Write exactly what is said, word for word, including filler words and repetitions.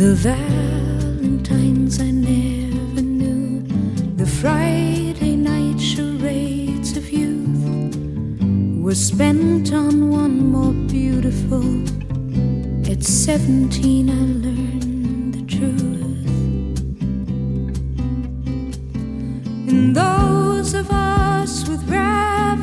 The Valentines I never knew, the Friday night charades of youth were spent on one more beautiful. At seventeen I learned